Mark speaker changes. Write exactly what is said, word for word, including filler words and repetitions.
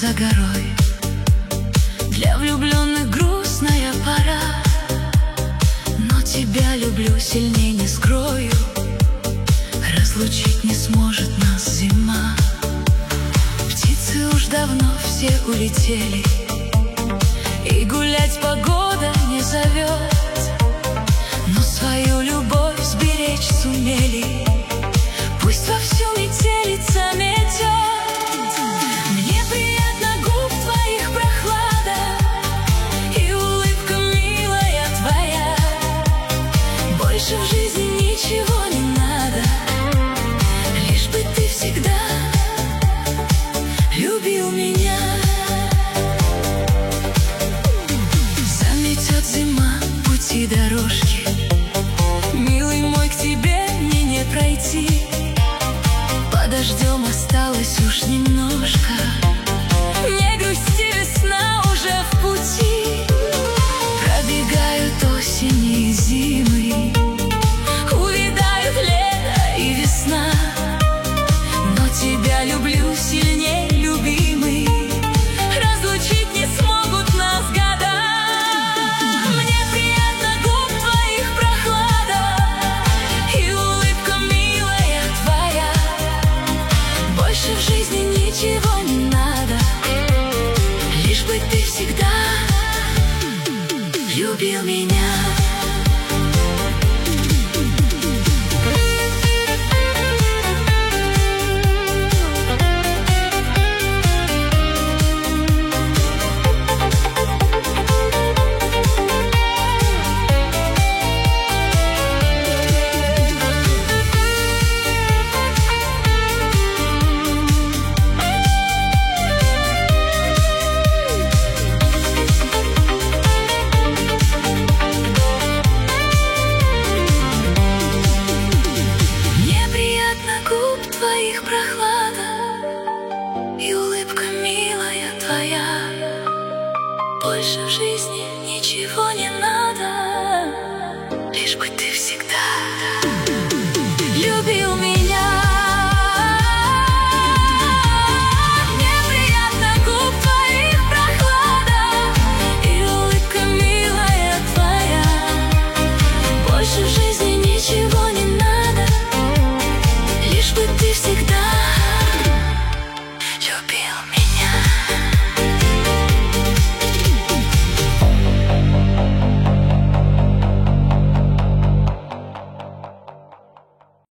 Speaker 1: за горой. Для влюбленных грустная пора, но тебя люблю сильней, не скрою. Разлучить не сможет нас зима. Птицы уж давно все улетели, и гулять погода не зовет, но свою любовь сберечь сумели. Пусть вовсю метелица метет. Мне приятно губ твоих прохлада и улыбка милая твоя. Больше в жизни ничего не надо, лишь бы ты всегда любил меня. Заметет зима пути дорожки, милый мой, к тебе мне не пройти. Подождем, осталось уж немножко. Не грусти, весна уже в пути. Пробегают осени и зимы, увядают лето и весна, но тебя люблю сильней, любимый. Разлучить не смогут нас года. Мне приятно губ твоих прохлада и улыбка милая твоя. Больше в жизни ничего не надо, лишь бы ты всегда любил меня. Твоих прохлада и улыбка милая твоя. Больше в жизни ничего не